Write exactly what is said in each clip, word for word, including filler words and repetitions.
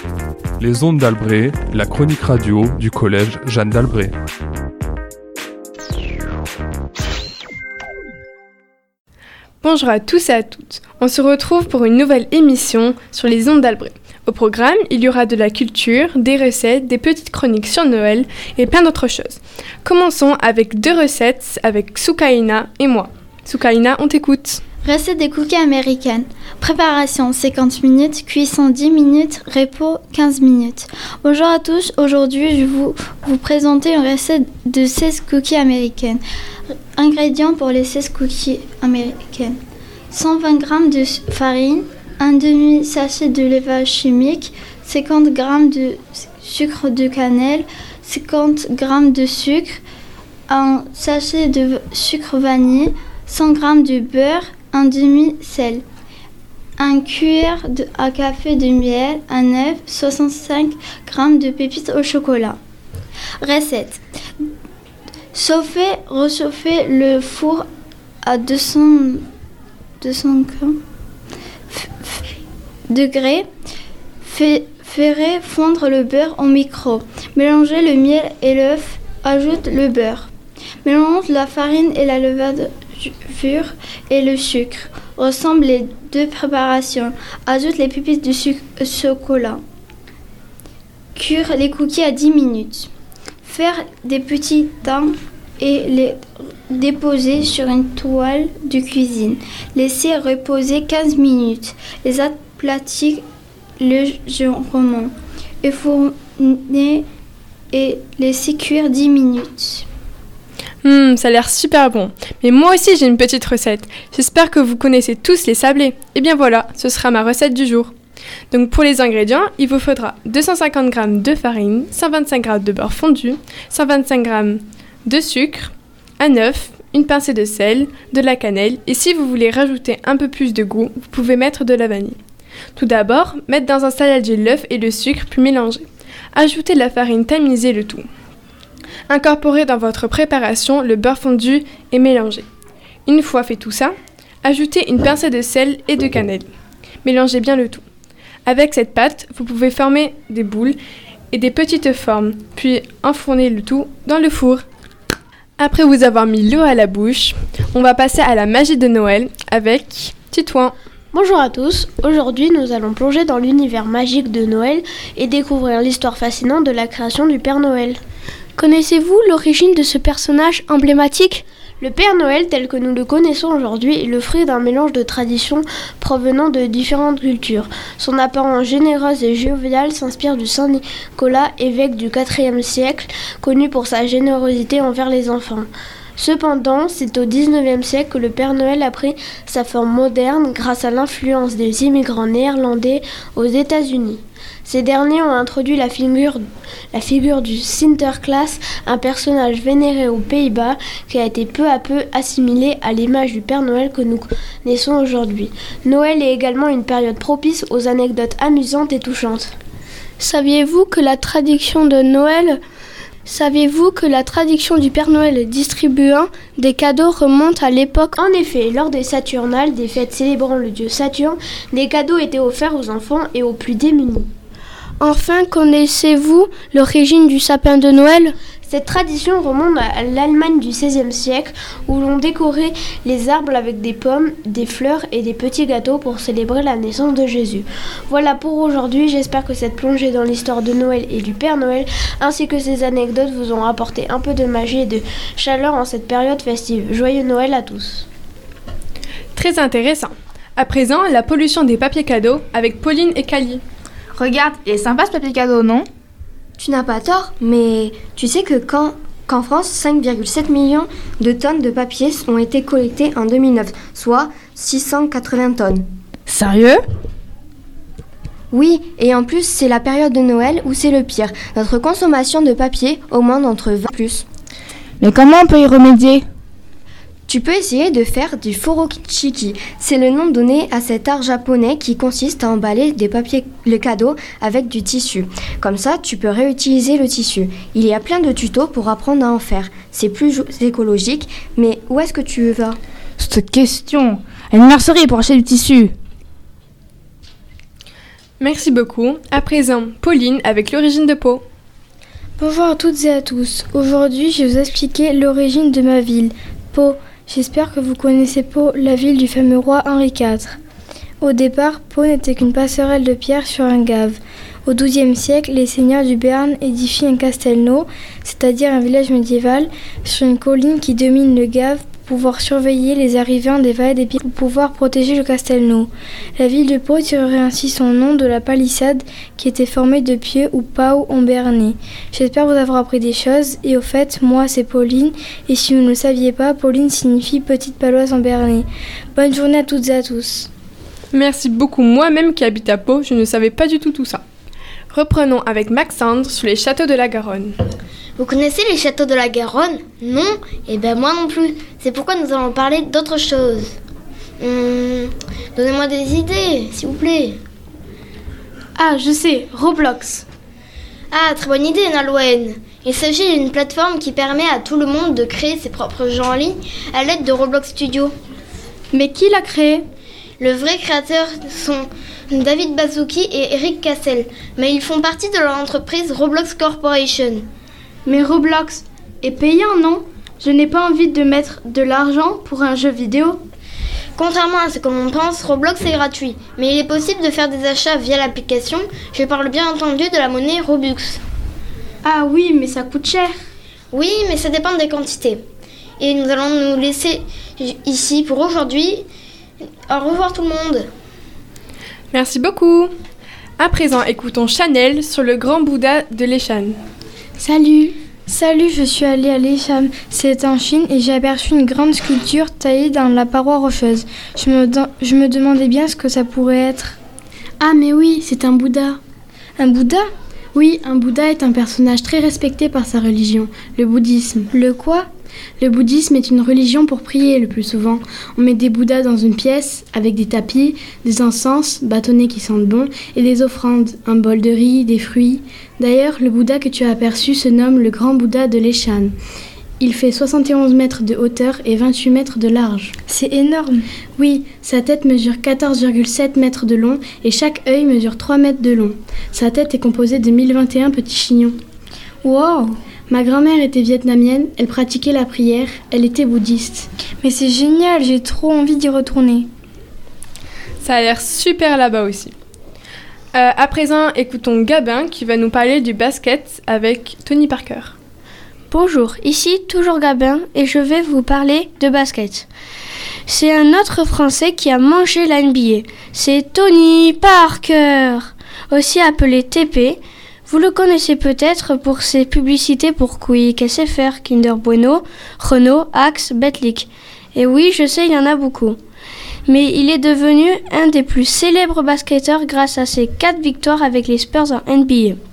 Les ondes d'Albret, la chronique radio du collège Jeanne d'Albret. Bonjour à tous et à toutes. On se retrouve pour une nouvelle émission sur les ondes d'Albret. Au programme, il y aura de la culture, des recettes, des petites chroniques sur Noël et plein d'autres choses. Commençons avec deux recettes avec Soukaina et moi. Soukaina, on t'écoute. Recette des cookies américaines. Préparation cinquante minutes, cuisson dix minutes, repos quinze minutes. Bonjour à tous, aujourd'hui je vais vous, vous présenter une recette de seize cookies américaines. Ingrédients pour les seize cookies américaines. cent vingt grammes de farine, un demi-sachet de levage chimique, cinquante grammes de sucre de cannelle, cinquante grammes de sucre, un sachet de sucre vanille, cent grammes de beurre, un demi-sel, un cuillère de, à café de miel, un œuf, soixante-cinq grammes de pépites au chocolat. Recette. Chauffer, réchauffer le four à deux cents, deux cents degrés. Faire fondre le beurre au micro. Mélanger le miel et l'œuf. Ajoute le beurre. Mélange la farine et la levure et le sucre. Ressemble les deux préparations. Ajoute les pépites de sucre chocolat. Cuire les cookies à dix minutes. Faire des petits dents et les déposer sur une toile de cuisine. Laisser reposer quinze minutes. Les aplatir légèrement. Enfourner et laisser cuire dix minutes. Hum, ça a l'air super bon. Mais moi aussi j'ai une petite recette. J'espère que vous connaissez tous les sablés. Et bien voilà, ce sera ma recette du jour. Donc pour les ingrédients, il vous faudra deux cent cinquante grammes de farine, cent vingt-cinq grammes de beurre fondu, cent vingt-cinq grammes de sucre, un œuf, une pincée de sel, de la cannelle et si vous voulez rajouter un peu plus de goût, vous pouvez mettre de la vanille. Tout d'abord, mettre dans un saladier l'œuf et le sucre puis mélanger. Ajoutez la farine tamisée le tout. Incorporez dans votre préparation le beurre fondu et mélangez. Une fois fait tout ça, ajoutez une pincée de sel et de cannelle. Mélangez bien le tout. Avec cette pâte, vous pouvez former des boules et des petites formes, puis enfourner le tout dans le four. Après vous avoir mis l'eau à la bouche, on va passer à la magie de Noël avec Titouan. Bonjour à tous, aujourd'hui nous allons plonger dans l'univers magique de Noël et découvrir l'histoire fascinante de la création du Père Noël. Connaissez-vous l'origine de ce personnage emblématique ? Le Père Noël tel que nous le connaissons aujourd'hui est le fruit d'un mélange de traditions provenant de différentes cultures. Son apparence généreuse et joviale s'inspire du Saint Nicolas, évêque du quatrième siècle, connu pour sa générosité envers les enfants. Cependant, c'est au dix-neuvième siècle que le Père Noël a pris sa forme moderne grâce à l'influence des immigrants néerlandais aux États-Unis. Ces derniers ont introduit la figure, la figure du Sinterklaas, un personnage vénéré aux Pays-Bas qui a été peu à peu assimilé à l'image du Père Noël que nous connaissons aujourd'hui. Noël est également une période propice aux anecdotes amusantes et touchantes. Saviez-vous que la tradition de Noël Saviez-vous que la tradition du Père Noël distribuant des cadeaux remonte à l'époque ? En effet, lors des Saturnales, des fêtes célébrant le dieu Saturne, des cadeaux étaient offerts aux enfants et aux plus démunis. Enfin, connaissez-vous l'origine du sapin de Noël ? Cette tradition remonte à l'Allemagne du seizième siècle où l'on décorait les arbres avec des pommes, des fleurs et des petits gâteaux pour célébrer la naissance de Jésus. Voilà pour aujourd'hui, j'espère que cette plongée dans l'histoire de Noël et du Père Noël ainsi que ces anecdotes vous ont apporté un peu de magie et de chaleur en cette période festive. Joyeux Noël à tous. Très intéressant. À présent, la pollution des papiers cadeaux avec Pauline et Kali. Regarde, il est sympa ce papier cadeau, non ? Tu n'as pas tort, mais tu sais que quand, qu'en France, cinq virgule sept millions de tonnes de papier ont été collectées en deux mille neuf, soit six cent quatre-vingts tonnes. Sérieux ? Oui, et en plus, c'est la période de Noël où c'est le pire. Notre consommation de papier augmente entre vingt et plus. Mais comment on peut y remédier ? Tu peux essayer de faire du furoshiki. C'est le nom donné à cet art japonais qui consiste à emballer des papiers le cadeau avec du tissu. Comme ça, tu peux réutiliser le tissu. Il y a plein de tutos pour apprendre à en faire. C'est plus écologique, mais où est-ce que tu vas ? Cette question. À une mercerie pour acheter du tissu. Merci beaucoup. À présent, Pauline avec l'origine de Pau. Bonjour à toutes et à tous. Aujourd'hui, je vais vous expliquer l'origine de ma ville, Pau. J'espère que vous connaissez Pau, la ville du fameux roi Henri quatre. Au départ, Pau n'était qu'une passerelle de pierre sur un gave. Au douzième siècle, les seigneurs du Béarn édifient un castelnau, c'est-à-dire un village médiéval, sur une colline qui domine le gave pour pouvoir surveiller les arrivants des vallées des Pyrénées pour pouvoir protéger le castelnau. La ville de Pau tirerait ainsi son nom de la palissade qui était formée de pieux ou pau en béarnais. J'espère vous avoir appris des choses et au fait, moi c'est Pauline et si vous ne le saviez pas, Pauline signifie petite paloise en béarnais. Bonne journée à toutes et à tous. Merci beaucoup. Moi-même qui habite à Pau, je ne savais pas du tout tout ça. Reprenons avec Maxandre sur les châteaux de la Garonne. Vous connaissez les châteaux de la Garonne? Non? Eh bien moi non plus. C'est pourquoi nous allons parler d'autre chose. Hum, donnez-moi des idées, s'il vous plaît. Ah, je sais, Roblox. Ah, très bonne idée, Nolwenn. Il s'agit d'une plateforme qui permet à tout le monde de créer ses propres jeux en ligne à l'aide de Roblox Studio. Mais qui l'a créé? Le vrai créateur sont David Baszucki et Eric Cassel, mais ils font partie de l'entreprise Roblox Corporation. Mais Roblox est payant, non? Je n'ai pas envie de mettre de l'argent pour un jeu vidéo. Contrairement à ce que l'on pense, Roblox est gratuit, mais il est possible de faire des achats via l'application. Je parle bien entendu de la monnaie Robux. Ah oui, mais ça coûte cher. Oui, mais ça dépend des quantités. Et nous allons nous laisser ici pour aujourd'hui. Au revoir tout le monde. Merci beaucoup. À présent, écoutons Chanel sur le grand Bouddha de l'Eshan. Salut. Salut, je suis allée à l'Eshan. C'est en Chine et j'ai aperçu une grande sculpture taillée dans la paroi rocheuse. Je me, de- je me demandais bien ce que ça pourrait être. Ah mais oui, c'est un Bouddha. Un Bouddha? Oui, un Bouddha est un personnage très respecté par sa religion, le bouddhisme. Le quoi? Le bouddhisme est une religion pour prier le plus souvent. On met des Bouddhas dans une pièce avec des tapis, des encens, bâtonnets qui sentent bon et des offrandes, un bol de riz, des fruits. D'ailleurs, le Bouddha que tu as aperçu se nomme le grand Bouddha de l'Eshan. Il fait soixante et onze mètres de hauteur et vingt-huit mètres de large. C'est énorme. Oui, sa tête mesure quatorze virgule sept mètres de long et chaque œil mesure trois mètres de long. Sa tête est composée de mille vingt et un petits chignons. Wow! Ma grand-mère était vietnamienne, elle pratiquait la prière, elle était bouddhiste. Mais c'est génial, j'ai trop envie d'y retourner. Ça a l'air super là-bas aussi. Euh, à présent, écoutons Gabin qui va nous parler du basket avec Tony Parker. Bonjour, ici toujours Gabin et je vais vous parler de basket. C'est un autre Français qui a mangé la N B A. C'est Tony Parker, aussi appelé T P. Vous le connaissez peut-être pour ses publicités pour Quick, S F R, Kinder Bueno, Renault, Axe, Betlic. Et oui, je sais, il y en a beaucoup. Mais il est devenu un des plus célèbres basketteurs grâce à ses quatre victoires avec les Spurs en N B A.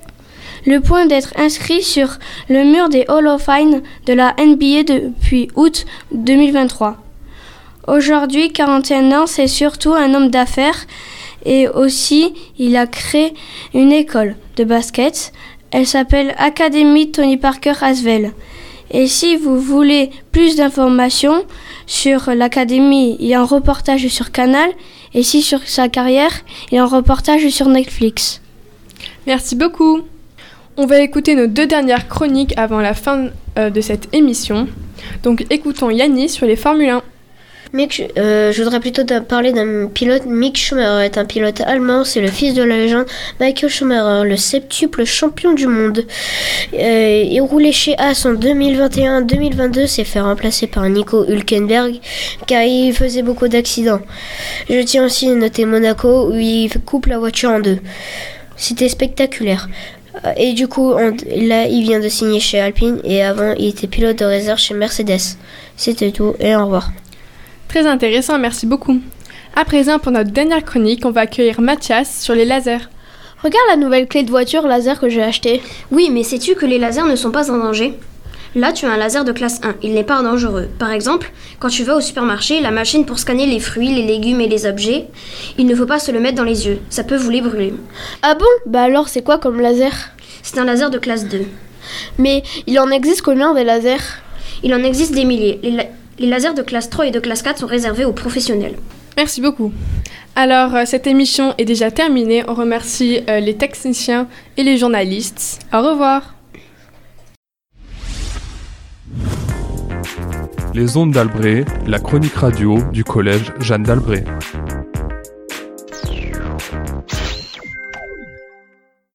Le point d'être inscrit sur le mur des Hall of Fame de la N B A depuis août deux mille vingt-trois. Aujourd'hui, quarante et un ans, c'est surtout un homme d'affaires et aussi il a créé une école de basket. Elle s'appelle Académie Tony Parker Asvel. Et si vous voulez plus d'informations sur l'académie, il y a un reportage sur Canal. Et si sur sa carrière, il y a un reportage sur Netflix. Merci beaucoup. On va écouter nos deux dernières chroniques avant la fin euh, de cette émission. Donc écoutons Yanni sur les Formule un. Mick, euh, je voudrais plutôt parler d'un pilote. Mick Schumacher est un pilote allemand, c'est le fils de la légende Michael Schumacher, le septuple champion du monde. Euh, il roulait chez Haas en deux mille vingt et un deux mille vingt-deux, s'est fait remplacer par Nico Hülkenberg car il faisait beaucoup d'accidents. Je tiens aussi à noter Monaco où il coupe la voiture en deux. C'était spectaculaire. Et du coup, on, là, il vient de signer chez Alpine et avant, il était pilote de réserve chez Mercedes. C'était tout et au revoir. Très intéressant, merci beaucoup. À présent, pour notre dernière chronique, on va accueillir Mathias sur les lasers. Regarde la nouvelle clé de voiture laser que j'ai achetée. Oui, mais sais-tu que les lasers ne sont pas en danger ? Là, tu as un laser de classe un, il n'est pas dangereux. Par exemple, quand tu vas au supermarché, la machine pour scanner les fruits, les légumes et les objets, il ne faut pas se le mettre dans les yeux, ça peut vous les brûler. Ah bon ? Bah alors c'est quoi comme laser ? C'est un laser de classe deux. Mais il en existe combien des lasers ? Il en existe des milliers. Les, la- les lasers de classe trois et de classe quatre sont réservés aux professionnels. Merci beaucoup. Alors, euh, cette émission est déjà terminée. On remercie euh, les techniciens et les journalistes. Au revoir. Les ondes d'Albret, la chronique radio du collège Jeanne d'Albret.